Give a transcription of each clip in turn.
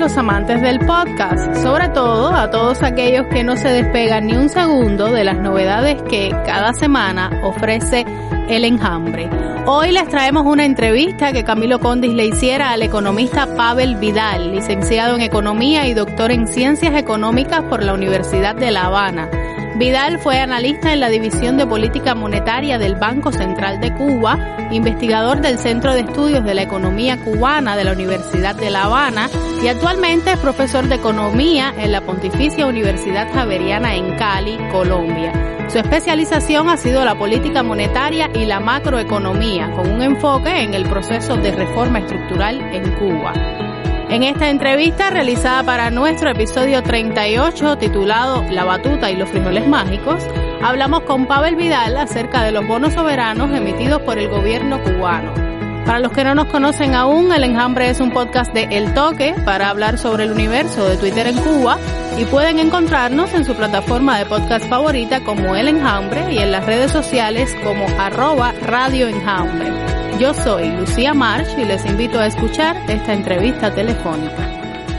los amantes del podcast, sobre todo a todos aquellos que no se despegan ni un segundo de las novedades que cada semana ofrece El Enjambre. Hoy les traemos una entrevista que Camilo Condis le hiciera al economista Pavel Vidal, licenciado en Economía y doctor en Ciencias Económicas por la Universidad de La Habana. Vidal fue analista en la División de Política Monetaria del Banco Central de Cuba, investigador del Centro de Estudios de la Economía Cubana de la Universidad de La Habana y actualmente es profesor de Economía en la Pontificia Universidad Javeriana en Cali, Colombia. Su especialización ha sido la política monetaria y la macroeconomía, con un enfoque en el proceso de reforma estructural en Cuba. En esta entrevista realizada para nuestro episodio 38, titulado La batuta y los frijoles mágicos, hablamos con Pavel Vidal acerca de los bonos soberanos emitidos por el gobierno cubano. Para los que no nos conocen aún, El Enjambre es un podcast de El Toque para hablar sobre el universo de Twitter en Cuba y pueden encontrarnos en su plataforma de podcast favorita como El Enjambre y en las redes sociales como @radioenjambre. Yo soy Lucía March y les invito a escuchar esta entrevista telefónica.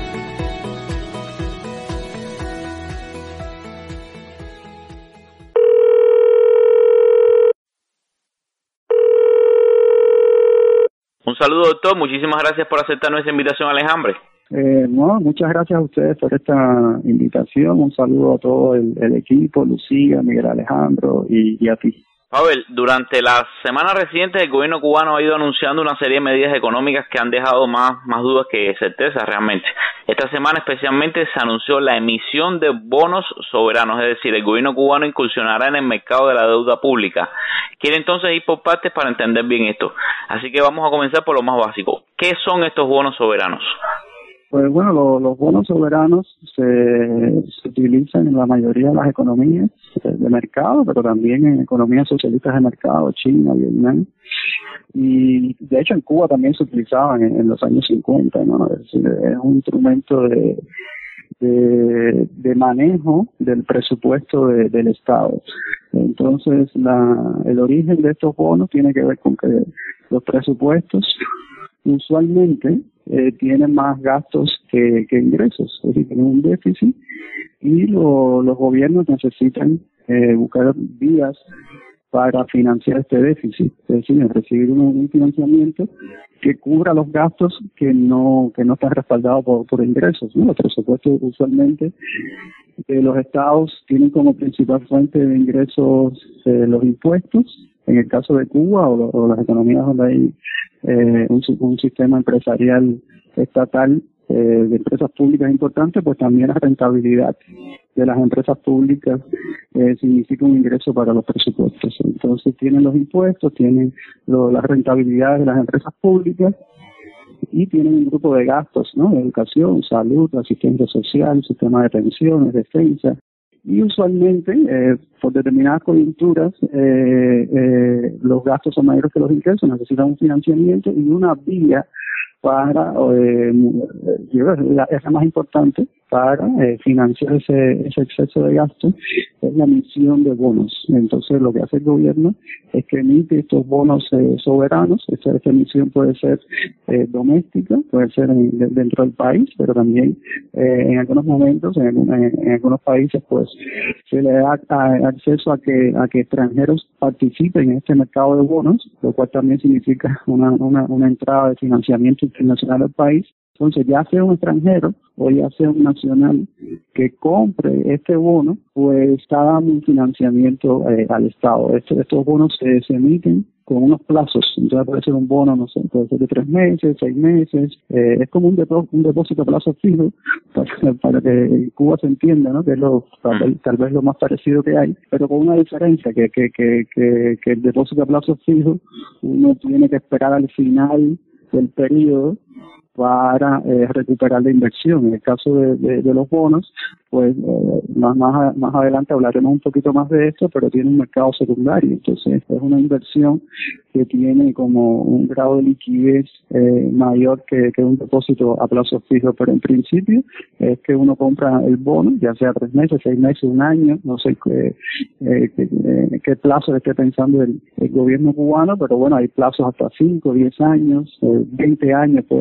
Un saludo, doctor. Muchísimas gracias por aceptar nuestra invitación al Enjambre. No, muchas gracias a ustedes por esta invitación. Un saludo a todo el equipo, Lucía, Miguel Alejandro y a ti. Pavel, durante las semanas recientes el gobierno cubano ha ido anunciando una serie de medidas económicas que han dejado más dudas que certezas realmente. Esta semana especialmente se anunció la emisión de bonos soberanos, es decir, el gobierno cubano incursionará en el mercado de la deuda pública. Quiere entonces ir por partes para entender bien esto. Así que vamos a comenzar por lo más básico. ¿Qué son estos bonos soberanos? Pues bueno, los bonos soberanos se utilizan en la mayoría de las economías de mercado, pero también en economías socialistas de mercado, China, Vietnam. Y de hecho en Cuba también se utilizaban en los años 50, ¿no? Es decir, es un instrumento de manejo del presupuesto del Estado. Entonces, el origen de estos bonos tiene que ver con que los presupuestos usualmente tienen más gastos que ingresos, es decir, tienen un déficit y los gobiernos necesitan buscar vías para financiar este déficit, es decir, recibir un financiamiento que cubra los gastos que no están respaldados por ingresos, ¿no? Los presupuestos usualmente los estados tienen como principal fuente de ingresos los impuestos. En el caso de Cuba o las economías donde hay un sistema empresarial estatal de empresas públicas importantes, pues también la rentabilidad de las empresas públicas significa un ingreso para los presupuestos. Entonces tienen los impuestos, tienen las rentabilidades de las empresas públicas y tienen un grupo de gastos, ¿no? Educación, salud, asistencia social, sistema de pensiones, defensa. Y usualmente, por determinadas coyunturas, los gastos son mayores que los ingresos, necesitan un financiamiento y una vía para, esa más importante, para financiar ese exceso de gasto, es la emisión de bonos. Entonces, lo que hace el gobierno es que emite estos bonos soberanos. Esta emisión puede ser doméstica, puede ser dentro del país, pero también en algunos momentos, en algunos países, pues se le da acceso a que extranjeros participen en este mercado de bonos, lo cual también significa una entrada de financiamiento internacional al país. Entonces, ya sea un extranjero o ya sea un nacional que compre este bono, pues está dando un financiamiento al Estado. Estos bonos se emiten con unos plazos. Entonces puede ser un bono, no sé, puede ser de 3 meses, 6 meses. Es como un depósito a plazo fijo para que Cuba se entienda, ¿no? Que es tal vez lo más parecido que hay, pero con una diferencia que el depósito a plazo fijo uno tiene que esperar al final del periodo para recuperar la inversión. En el caso de los bonos, pues más adelante hablaremos un poquito más de esto, pero tiene un mercado secundario. Entonces es una inversión que tiene como un grado de liquidez mayor que un depósito a plazo fijo, pero en principio es que uno compra el bono, ya sea 3 meses, 6 meses, 1 año, no sé qué plazo esté pensando el gobierno cubano, pero bueno, hay plazos hasta 5, 10 años, 20 años puede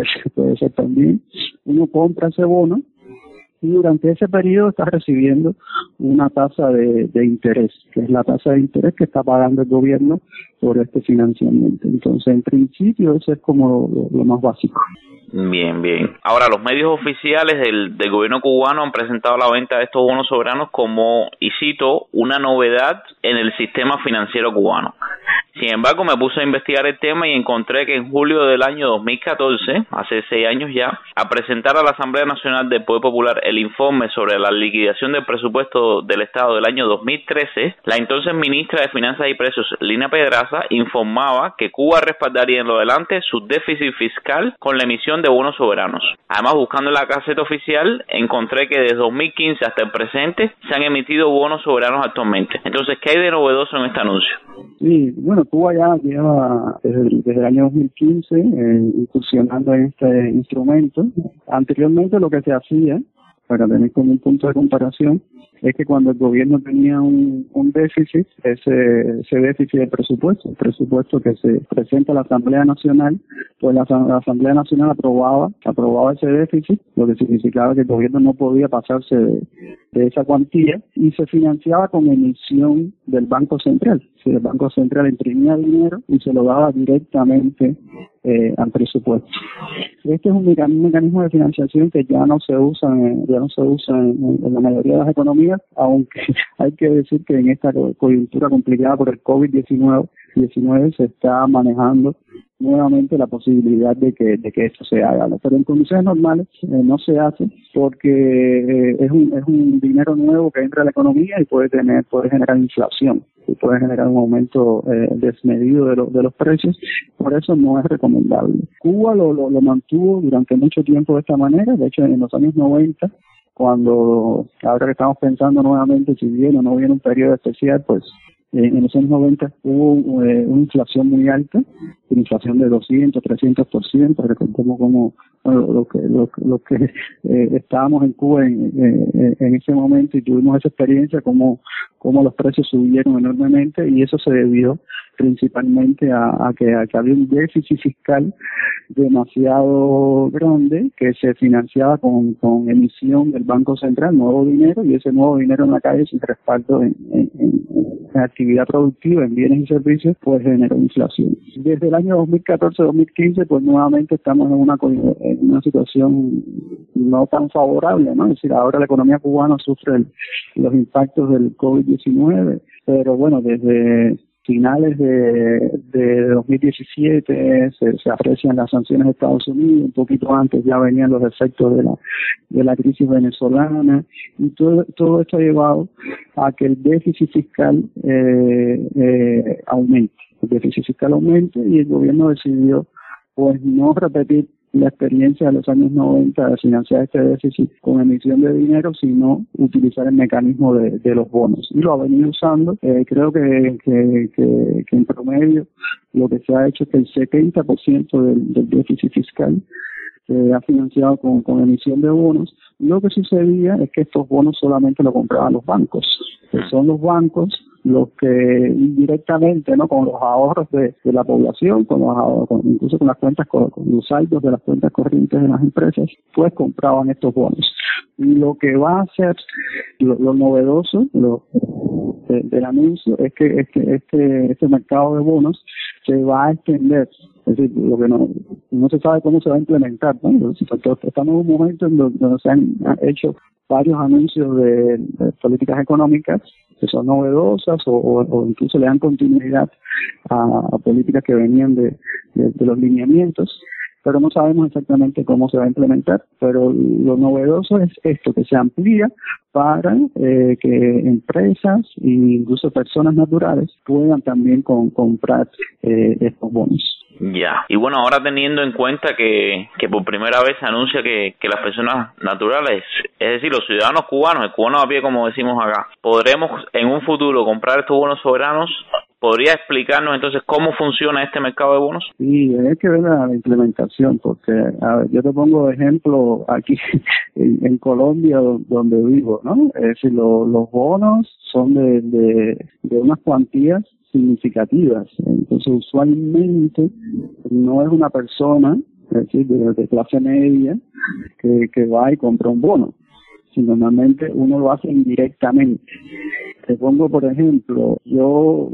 puede ser también. Uno compra ese bono y durante ese periodo está recibiendo una tasa de interés, que es la tasa de interés que está pagando el gobierno por este financiamiento. Entonces, en principio, eso es como lo más básico. Bien, bien. Ahora, los medios oficiales del gobierno cubano han presentado la venta de estos bonos soberanos como, y cito, una novedad en el sistema financiero cubano. Sin embargo, me puse a investigar el tema y encontré que en julio del año 2014, hace 6 años ya, a presentar a la Asamblea Nacional del Poder Popular el informe sobre la liquidación del presupuesto del Estado del año 2013, la entonces ministra de Finanzas y Precios, Lina Pedraza, informaba que Cuba respaldaría en lo adelante su déficit fiscal con la emisión de bonos soberanos. Además, buscando en la Gaceta Oficial, encontré que desde 2015 hasta el presente se han emitido bonos soberanos actualmente. Entonces, ¿qué hay de novedoso en este anuncio? Sí, bueno, Cuba ya lleva desde el año 2015 incursionando en este instrumento. Anteriormente lo que se hacía, para tener como un punto de comparación, es que cuando el gobierno tenía un déficit, ese déficit de presupuesto, el presupuesto que se presenta a la Asamblea Nacional, pues la Asamblea Nacional aprobaba ese déficit, lo que significaba que el gobierno no podía pasarse de esa cuantía, y se financiaba con emisión del Banco Central. Si el Banco Central imprimía dinero y se lo daba directamente al presupuesto. Este es un mecanismo de financiación que ya no se usa en la mayoría de las economías, aunque hay que decir que en esta coyuntura complicada por el COVID-19 se está manejando nuevamente la posibilidad de que esto se haga, ¿no? Pero en condiciones normales no se hace porque es un dinero nuevo que entra a la economía y puede generar inflación y puede generar un aumento desmedido de los precios. Por eso no es recomendable. Cuba lo mantuvo durante mucho tiempo de esta manera. De hecho, en los años 90, ahora que estamos pensando nuevamente si viene o no viene un periodo especial, pues en los años 90 hubo una inflación muy alta, una inflación de 200, 300%, recordemos como lo que estábamos en Cuba en ese momento, y tuvimos esa experiencia como los precios subieron enormemente, y eso se debió principalmente a que había un déficit fiscal demasiado grande que se financiaba con emisión del Banco Central, nuevo dinero, y ese nuevo dinero en la calle sin respaldo en actividad productiva, en bienes y servicios, pues generó inflación. Desde el año 2014-2015, pues nuevamente estamos en una situación no tan favorable, ¿no? Es decir, ahora la economía cubana sufre los impactos del COVID-19, pero bueno, desde finales de 2017 se aprecian las sanciones de Estados Unidos, un poquito antes ya venían los efectos de la crisis venezolana, y todo esto ha llevado a que el déficit fiscal aumente. El déficit fiscal aumente y el gobierno decidió pues no repetir la experiencia de los años 90 de financiar este déficit con emisión de dinero, sino utilizar el mecanismo de los bonos. Y lo ha venido usando. Creo que en promedio lo que se ha hecho es que el 70% del déficit fiscal se ha financiado con emisión de bonos. Lo que sucedía es que estos bonos solamente lo compraban los bancos, que son los bancos los que indirectamente, ¿no?, con los ahorros de la población, incluso con las cuentas, con los saldos de las cuentas corrientes de las empresas, pues compraban estos bonos. Y lo que va a hacer lo novedoso del anuncio es que este mercado de bonos se va a extender. Es decir, lo que no se sabe cómo se va a implementar, ¿no? Estamos en un momento en donde se han hecho varios anuncios de políticas económicas que son novedosas o incluso le dan continuidad a políticas que venían de los lineamientos, pero no sabemos exactamente cómo se va a implementar. Pero lo novedoso es esto, que se amplía para que empresas e incluso personas naturales puedan también comprar estos bonos. Ya, y bueno, ahora teniendo en cuenta que por primera vez se anuncia que las personas naturales, es decir, los ciudadanos cubanos, el cubano a pie como decimos acá, podremos en un futuro comprar estos bonos soberanos, ¿podría explicarnos entonces cómo funciona este mercado de bonos? Sí, hay que ver la implementación, porque a ver, yo te pongo ejemplo aquí en Colombia donde vivo, ¿no? Es decir, los bonos son de unas cuantías significativas. Entonces, usualmente no es una persona es decir, de clase media, que va y compra un bono. Si normalmente uno lo hace indirectamente. Te pongo, por ejemplo, yo,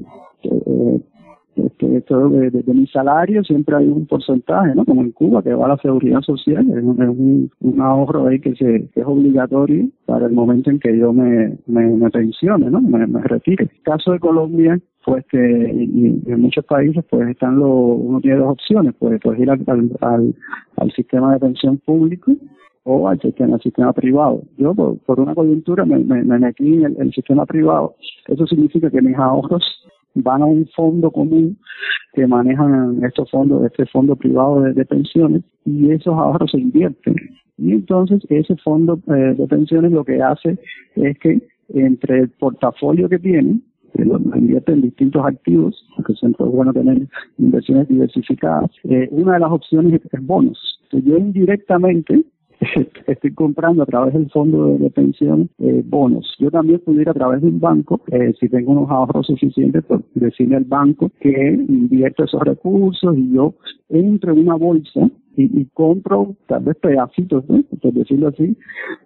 esto de mi salario siempre hay un porcentaje, ¿no? Como en Cuba, que va a la seguridad social, es un ahorro ahí que es obligatorio para el momento en que yo me pensione, ¿no? Me retire. En el caso de Colombia, pues y en muchos países pues uno tiene dos opciones, pues ir al sistema de pensión público o al sistema privado. Yo por una coyuntura me metí en el sistema privado. Eso significa que mis ahorros van a un fondo común que manejan este fondo privado de pensiones, y esos ahorros se invierten. Y entonces ese fondo de pensiones lo que hace es que entre el portafolio que tienen, que lo invierte en distintos activos, porque siempre es bueno tener inversiones diversificadas, una de las opciones es bonos. Entonces yo indirectamente estoy comprando a través del fondo de pensión bonos. Yo también pudiera a través de un banco, si tengo unos ahorros suficientes, pues decirle al banco que invierta esos recursos y yo entro en una bolsa y compro tal vez pedacitos, ¿no? Por decirlo así,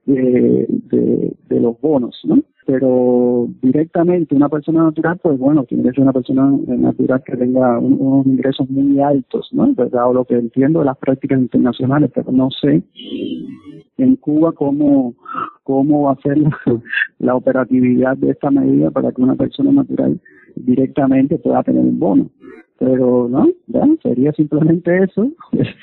de los bonos, ¿no? Pero directamente una persona natural, pues bueno, tiene que ser una persona natural que tenga unos ingresos muy altos, ¿no? Dado lo que entiendo de las prácticas internacionales, pero no sé en Cuba cómo va a ser la operatividad de esta medida para que una persona natural directamente pueda tener un bono. Pero no, ya, sería simplemente eso.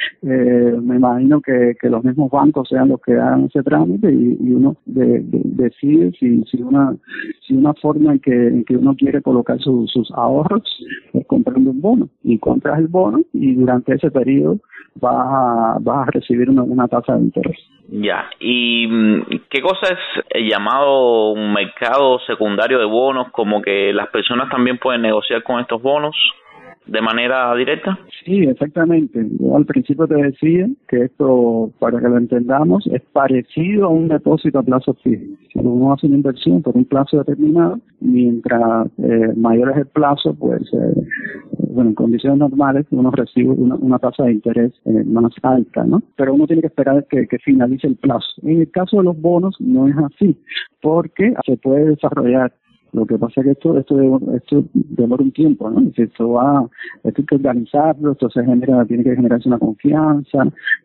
Me imagino que los mismos bancos sean los que hagan ese trámite y uno decide si una forma en que uno quiere colocar sus ahorros es comprando un bono, y compras el bono y durante ese periodo vas a recibir una tasa de interés. Ya, ¿y qué cosa es llamado un mercado secundario de bonos? Como que las personas también pueden negociar con estos bonos de manera directa. Sí, exactamente. Yo al principio te decía que esto, para que lo entendamos, es parecido a un depósito a plazo fijo. Si uno hace una inversión por un plazo determinado, mientras mayor es el plazo, pues en condiciones normales uno recibe una tasa de interés más alta, ¿no? Pero uno tiene que esperar que finalice el plazo. En el caso de los bonos no es así, porque se puede desarrollar. Lo que pasa es que esto demora un tiempo, ¿no? Esto hay que organizarlo, tiene que generarse una confianza,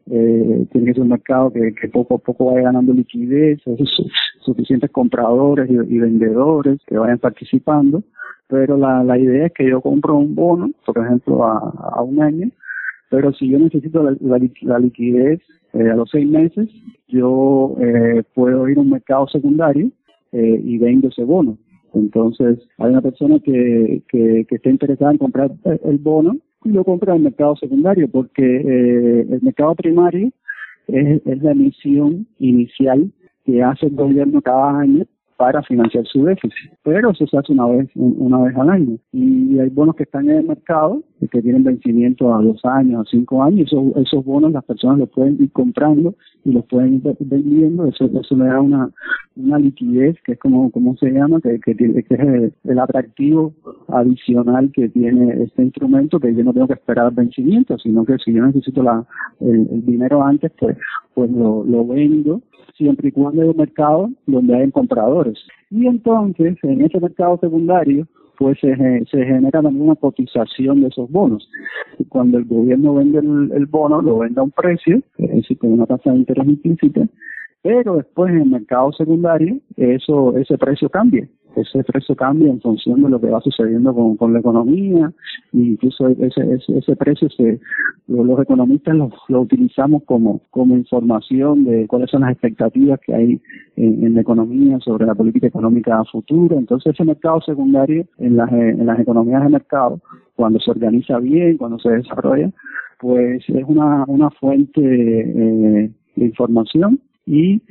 tiene que ser un mercado que poco a poco vaya ganando liquidez, suficientes compradores y vendedores que vayan participando. Pero la idea es que yo compro un bono, por ejemplo, a un año, pero si yo necesito la liquidez a los 6 meses, yo puedo ir a un mercado secundario y vendo ese bono. Entonces, hay una persona que está interesada en comprar el bono y lo compra en el mercado secundario, porque el mercado primario es la emisión inicial que hace el gobierno cada año para financiar su déficit, pero eso se hace una vez al año, y hay bonos que están en el mercado que tienen vencimiento a 2 años, a 5 años, y esos bonos las personas los pueden ir comprando y los pueden ir vendiendo. Eso le da una liquidez, que es como se llama, que es el atractivo adicional que tiene este instrumento, que yo no tengo que esperar el vencimiento, sino que si yo necesito el dinero antes, pues lo vendo, siempre y cuando hay un mercado donde hay compradores. Y entonces, en ese mercado secundario, pues se genera también una cotización de esos bonos. Y cuando el gobierno vende el bono, lo vende a un precio, es decir, con una tasa de interés implícita, pero después en el mercado secundario, ese precio cambia. Ese precio cambia en función de lo que va sucediendo con la economía, e incluso ese precio los economistas lo utilizamos como información de cuáles son las expectativas que hay en la economía sobre la política económica futura. Entonces ese mercado secundario en las economías de mercado, cuando se organiza bien, cuando se desarrolla, pues es una fuente de información, y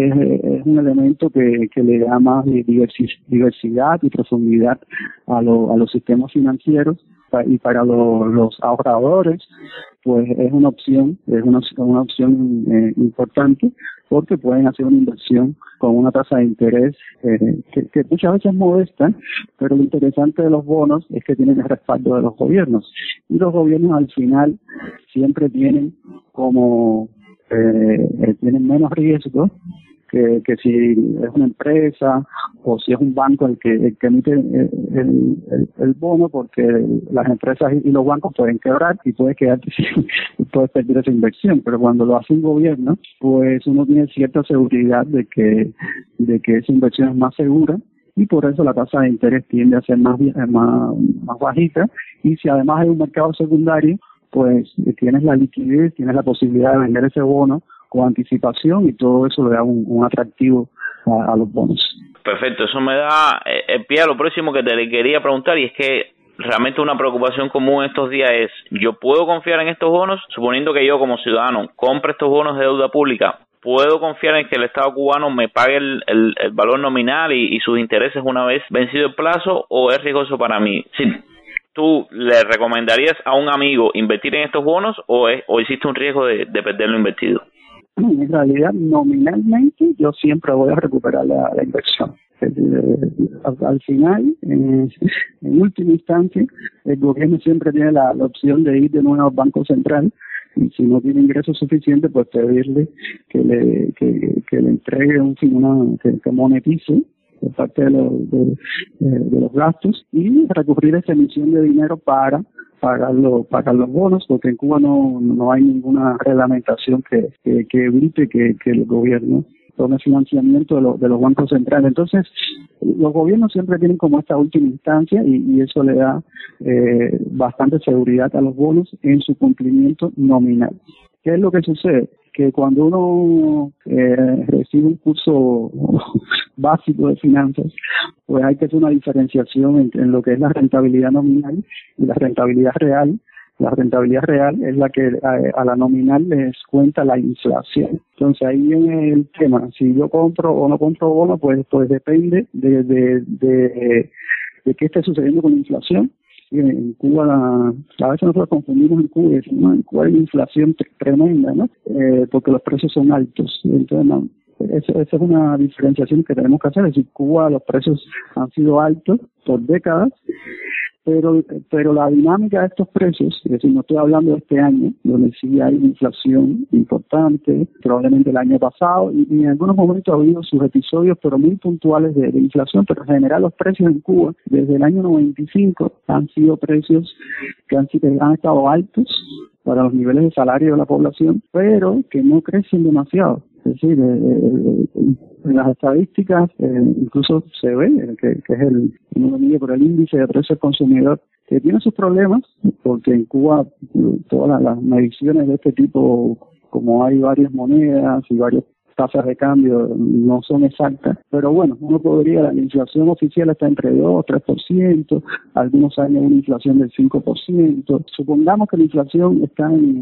es un elemento que le da más diversidad y profundidad a los sistemas financieros, y para los ahorradores pues es una opción importante, porque pueden hacer una inversión con una tasa de interés que muchas veces es modesta, pero lo interesante de los bonos es que tienen el respaldo de los gobiernos, y los gobiernos al final siempre tienen como tienen menos riesgo que si es una empresa o si es un banco el que emite el bono, porque las empresas y los bancos pueden quebrar y puedes quedarte y puedes perder esa inversión. Pero cuando lo hace un gobierno, pues uno tiene cierta seguridad de que esa inversión es más segura, y por eso la tasa de interés tiende a ser más bajita. Y si además hay un mercado secundario, pues tienes la liquidez, tienes la posibilidad de vender ese bono con anticipación, y todo eso le da un atractivo a los bonos. Perfecto, eso me da el pie a lo próximo que te le quería preguntar, y es que realmente una preocupación común estos días es: ¿yo puedo confiar en estos bonos? Suponiendo que yo como ciudadano compre estos bonos de deuda pública, ¿puedo confiar en que el Estado cubano me pague el valor nominal y sus intereses una vez vencido el plazo, o es riesgoso para mí? Sí. ¿Tú le recomendarías a un amigo invertir en estos bonos, o existe un riesgo de perder lo invertido? En realidad, nominalmente, yo siempre voy a recuperar la inversión. Al final, en última instancia, el gobierno siempre tiene la opción de ir de nuevo al Banco Central, y si no tiene ingresos suficientes, pues pedirle que le entregue que monetice por parte de los gastos, y recurrir a esa emisión de dinero para pagar los bonos, porque en Cuba no hay ninguna reglamentación que evite que el gobierno tome financiamiento de los bancos centrales. Entonces, los gobiernos siempre tienen como esta última instancia, y eso le da bastante seguridad a los bonos en su cumplimiento nominal. ¿Qué es lo que sucede? Que cuando uno recibe un curso básico de finanzas, pues hay que hacer una diferenciación en lo que es la rentabilidad nominal y la rentabilidad real. La rentabilidad real es la que a la nominal les cuenta la inflación. Entonces ahí viene el tema: si yo compro o no compro bono, pues depende de qué esté sucediendo con la inflación. En Cuba, a veces nosotros confundimos en Cuba y decimos, no, en Cuba hay una inflación tremenda, ¿no? Porque los precios son altos. Entonces, no, esa es una diferenciación que tenemos que hacer. Es decir, Cuba, los precios han sido altos por décadas, pero la dinámica de estos precios, es decir, no estoy hablando de este año, donde sí hay inflación importante, probablemente el año pasado, y en algunos momentos ha habido sus episodios, pero muy puntuales de inflación, pero en general los precios en Cuba, desde el año 95, han sido precios que han estado altos para los niveles de salario de la población, pero que no crecen demasiado. Es decir, en las estadísticas incluso se ve que es uno lo mide por el índice de precios del consumidor, que tiene sus problemas, porque en Cuba todas las mediciones de este tipo, como hay varias monedas y varias tasas de cambio, no son exactas, pero bueno, uno podría, la inflación oficial está entre 2 y 3%, algunos años una inflación del 5%, supongamos que la inflación está en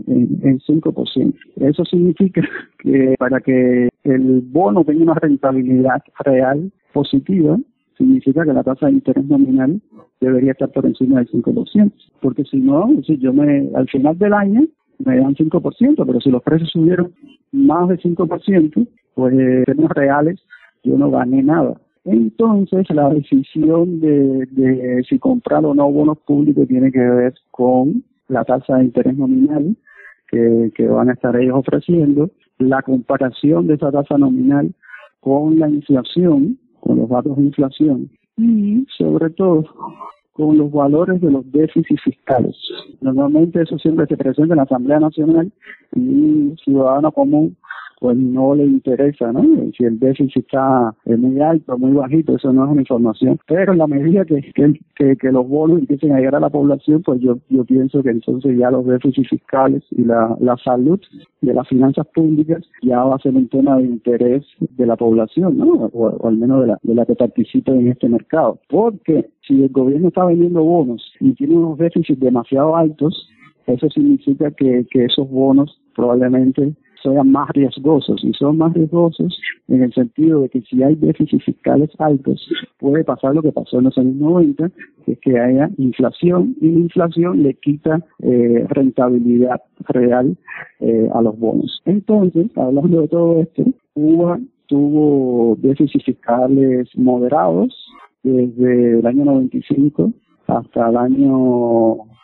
5%. Eso significa que para que el bono tenga una rentabilidad real positiva, significa que la tasa de interés nominal debería estar por encima del 5%, porque si no, si al final del año me dan 5%, pero si los precios subieron más de 5%, pues en términos reales yo no gané nada. Entonces la decisión de si comprar o no bonos públicos tiene que ver con la tasa de interés nominal que van a estar ellos ofreciendo, la comparación de esa tasa nominal con la inflación, con los datos de inflación, y sobre todo con los valores de los déficits fiscales. Normalmente eso siempre se presenta en la Asamblea Nacional, y un ciudadano común pues no le interesa, ¿no? Si el déficit está muy alto, muy bajito, eso no es una información. Pero en la medida que los bonos empiecen a llegar a la población, pues yo pienso que entonces ya los déficits fiscales y la salud de las finanzas públicas ya va a ser un tema de interés de la población, ¿no? O al menos de la que participe en este mercado. Porque si el gobierno está vendiendo bonos y tiene unos déficits demasiado altos, eso significa que esos bonos probablemente sean más riesgosos, y son más riesgosos en el sentido de que si hay déficits fiscales altos, puede pasar lo que pasó en los años 90, que es que haya inflación, y la inflación le quita rentabilidad real a los bonos. Entonces, hablando de todo esto, Cuba tuvo déficits fiscales moderados desde el año 95 hasta el año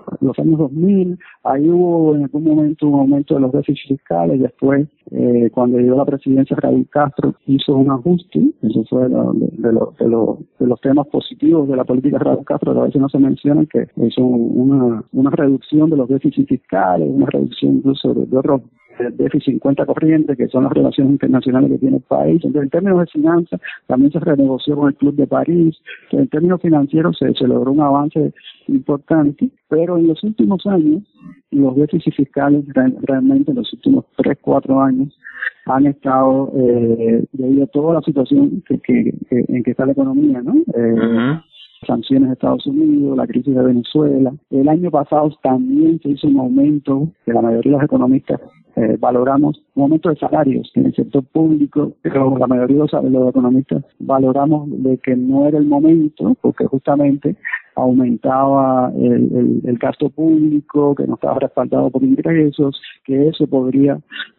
los años 2000, ahí hubo en algún momento un aumento de los déficits fiscales. Después, cuando llegó la presidencia Raúl Castro, hizo un ajuste. Eso fue de los temas positivos de la política de Raúl Castro, que a veces no se mencionan, que hizo una reducción de los déficits fiscales, una reducción incluso de otros déficit 50 corriente, que son las relaciones internacionales que tiene el país. Entonces, en términos de finanzas, también se renegoció con el Club de París. Entonces, en términos financieros se logró un avance importante, pero en los últimos años, los déficits fiscales realmente en los últimos 3-4 años han estado, debido a toda la situación en que está la economía, ¿no? Sanciones de Estados Unidos, la crisis de Venezuela. El año pasado también se hizo un aumento, que la mayoría de los economistas valoramos, un aumento de salarios en el sector público, pero la mayoría de los economistas valoramos de que no era el momento, porque justamente aumentaba el gasto público, que no estaba respaldado por ingresos, que eso podía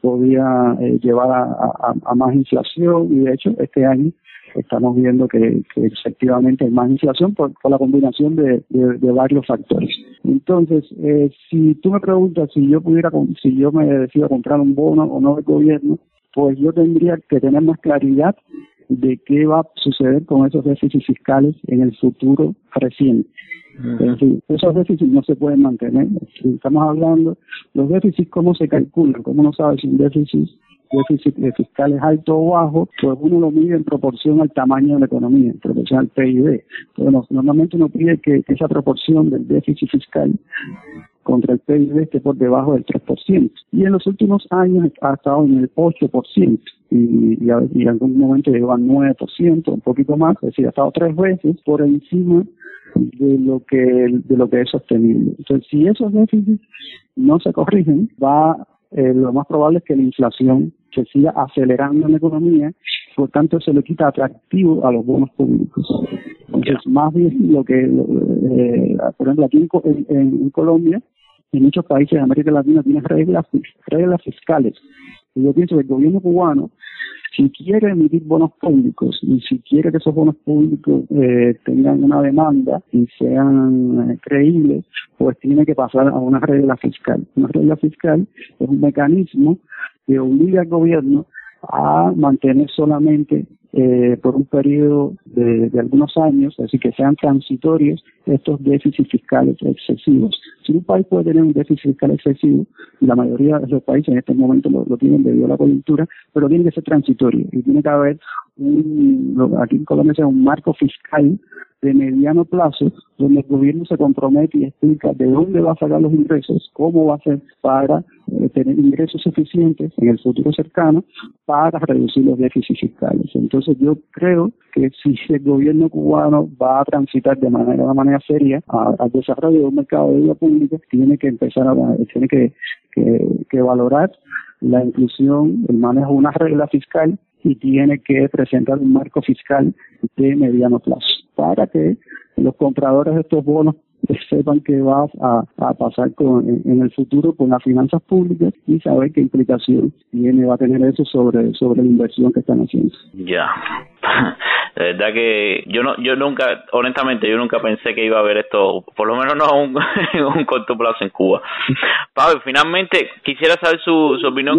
llevar a más inflación, y de hecho este año estamos viendo que efectivamente hay más inflación por la combinación de varios factores. Entonces, si tú me preguntas si yo me decido comprar un bono o no del gobierno, pues yo tendría que tener más claridad de qué va a suceder con esos déficits fiscales en el futuro reciente. Es decir, esos déficits no se pueden mantener. Estamos hablando, los déficits, ¿cómo se calculan? ¿Cómo uno sabe si un déficit fiscal es alto o bajo? Pues uno lo mide en proporción al tamaño de la economía, en proporción al PIB. Entonces, normalmente uno pide que esa proporción del déficit fiscal contra el PIB esté por debajo del 3%. Y en los últimos años ha estado en el 8%. Y en algún momento llegó al 9%, un poquito más, es decir, ha estado 3 veces por encima de lo que es sostenible. Entonces, si esos déficits no se corrigen, lo más probable es que la inflación se siga acelerando en la economía, por tanto se le quita atractivo a los bonos públicos. Entonces, más bien por ejemplo, aquí en Colombia, en muchos países de América Latina tienen reglas fiscales. Y yo pienso que el gobierno cubano, si quiere emitir bonos públicos y si quiere que esos bonos públicos tengan una demanda y sean creíbles, pues tiene que pasar a una regla fiscal. Una regla fiscal es un mecanismo que obliga al gobierno a mantener solamente por un periodo de algunos años, es decir, que sean transitorios estos déficits fiscales excesivos. Si un país puede tener un déficit fiscal excesivo, y la mayoría de los países en este momento lo tienen debido a la coyuntura, pero tiene que ser transitorio y tiene que haber aquí en Colombia se llama un marco fiscal de mediano plazo, donde el gobierno se compromete y explica de dónde va a sacar los ingresos, cómo va a hacer para tener ingresos suficientes en el futuro cercano para reducir los déficits fiscales. Entonces yo creo que si el gobierno cubano va a transitar de una manera seria al desarrollo de un mercado de deuda pública, tiene que empezar tiene que valorar la inclusión, el manejo de una regla fiscal y tiene que presentar un marco fiscal de mediano plazo para que los compradores de estos bonos sepan que va a pasar en el futuro con las finanzas públicas y saber qué implicación va a tener eso sobre la inversión que están haciendo. Ya. De verdad que yo nunca, honestamente, yo nunca pensé que iba a haber esto, por lo menos no a un corto plazo en Cuba. Pablo, finalmente quisiera saber su opinión.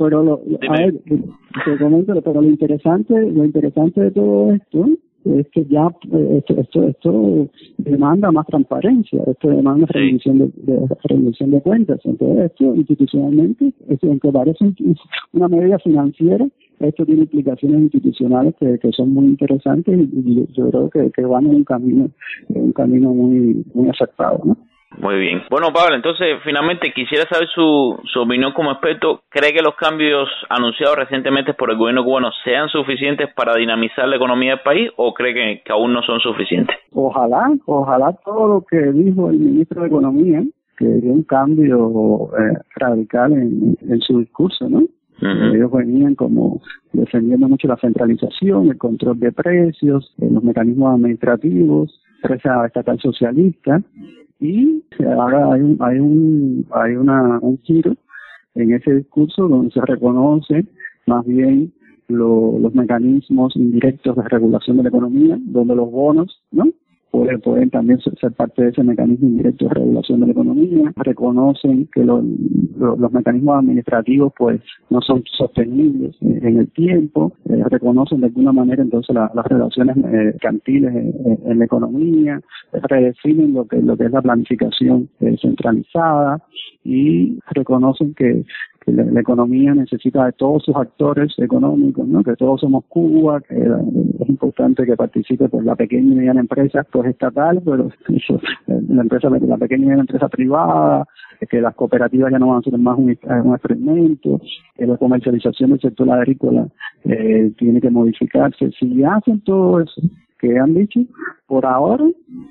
Te comento, pero lo interesante de todo esto es que ya esto demanda más transparencia, esto demanda rendición de cuentas. Entonces esto institucionalmente, aunque parece una medida financiera, esto tiene implicaciones institucionales que son muy interesantes y yo creo que van en un camino muy muy acertado, ¿no? Muy bien. Bueno, Pablo, entonces finalmente quisiera saber su opinión como experto. ¿Cree que los cambios anunciados recientemente por el gobierno cubano sean suficientes para dinamizar la economía del país o cree que aún no son suficientes? Ojalá todo lo que dijo el ministro de Economía, que dio un cambio radical en su discurso, ¿no? Uh-huh. Ellos venían como defendiendo mucho la centralización, el control de precios, los mecanismos administrativos, empresa estatal socialista. Y ahora hay un giro en ese discurso donde se reconoce más bien los mecanismos indirectos de regulación de la economía, donde los bonos, ¿no? pueden también ser parte de ese mecanismo indirecto de regulación de la economía. Reconocen que los mecanismos administrativos pues no son sostenibles en el tiempo. Reconocen de alguna manera entonces las relaciones mercantiles en la economía. Redefinen lo que es la planificación centralizada y reconocen que la economía necesita de todos sus actores económicos, ¿no? Que todos somos Cuba, que es importante que participe pues la pequeña y mediana empresa pues estatal, pero la pequeña y mediana empresa privada, que las cooperativas ya no van a ser más un experimento, que la comercialización del sector agrícola tiene que modificarse. Si hacen todo eso que han dicho, por ahora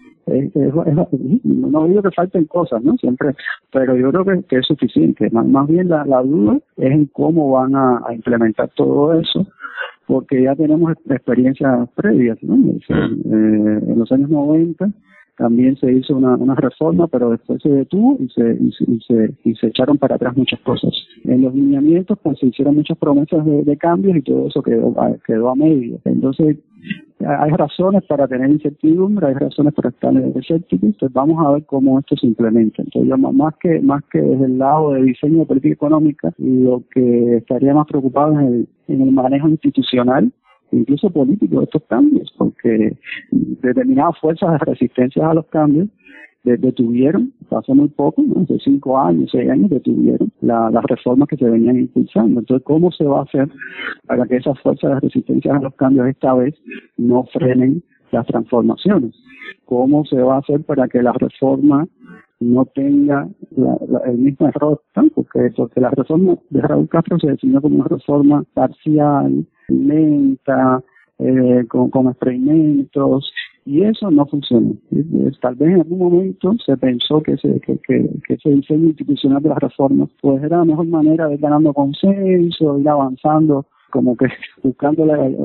no digo que falten cosas, ¿no? Siempre, pero yo creo que es suficiente. Más bien la duda es en cómo van a implementar todo eso, porque ya tenemos experiencias previas, ¿no? En los años 90 también se hizo una reforma, pero después se detuvo y se echaron para atrás muchas cosas. En los lineamientos pues se hicieron muchas promesas de cambios y todo eso quedó a medio. Entonces hay razones para tener incertidumbre, hay razones para estar escépticos. Entonces vamos a ver cómo esto se implementa. Entonces yo más que desde el lado de diseño de política económica, lo que estaría más preocupado es en el manejo institucional, incluso político, de estos cambios, porque determinadas fuerzas de resistencia a los cambios detuvieron, hace muy poco, ¿no? Hace 5 años, 6 años, detuvieron las reformas que se venían impulsando. Entonces, ¿cómo se va a hacer para que esas fuerzas de resistencia a los cambios esta vez no frenen las transformaciones? ¿Cómo se va a hacer para que la reforma no tenga el mismo error, ¿no? Porque la reforma de Raúl Castro se definió como una reforma parcial, lenta, con experimentos, y eso no funcionó. Tal vez en algún momento se pensó que ese diseño institucional de las reformas pues era la mejor manera de ir ganando consenso, ir avanzando, como que buscando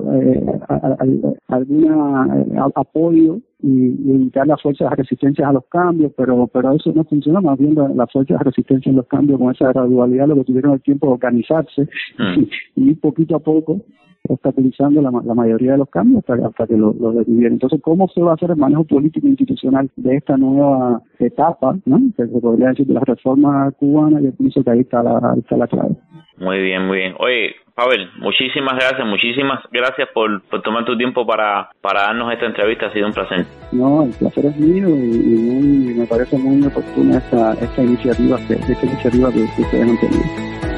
algún apoyo y evitar las fuerzas de resistencia a los cambios, pero eso no funcionó. Más bien las fuerzas de resistencia a los cambios con esa gradualidad lo que tuvieron el tiempo de organizarse y poquito a poco obstaculizando la mayoría de los cambios hasta que lo detuvieron. Entonces, ¿cómo se va a hacer el manejo político e institucional de esta nueva etapa, ¿no? Que se podría decir de la reforma cubana? Yo pienso que ahí está la clave. Muy bien, muy bien. Oye, Pavel, muchísimas gracias por tomar tu tiempo para darnos esta entrevista. Ha sido un placer. No, el placer es mío y me parece muy oportuna esta iniciativa que ustedes han tenido.